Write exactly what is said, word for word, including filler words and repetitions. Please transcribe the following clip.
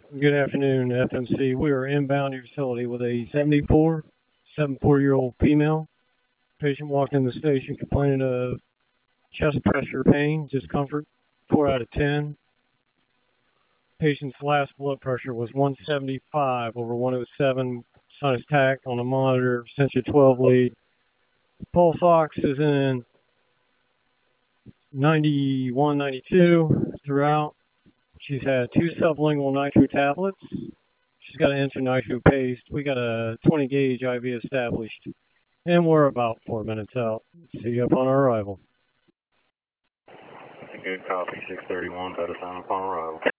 Good afternoon, F M C. We are inbound your facility with a seventy-four, seventy-four-year-old female. Patient walked in the station complaining of chest pressure, pain, discomfort, four out of ten. Patient's last blood pressure was one seventy-five over one oh seven, sinus tach on a monitor, Sentia twelve lead. Pulse ox is in ninety-one, ninety-two throughout. She's had two sublingual nitro tablets. She's got an intranitro paste. We got a twenty gauge I V established. And we're about four minutes out. See you upon our arrival. Good copy, six thirty-one, better sign upon arrival.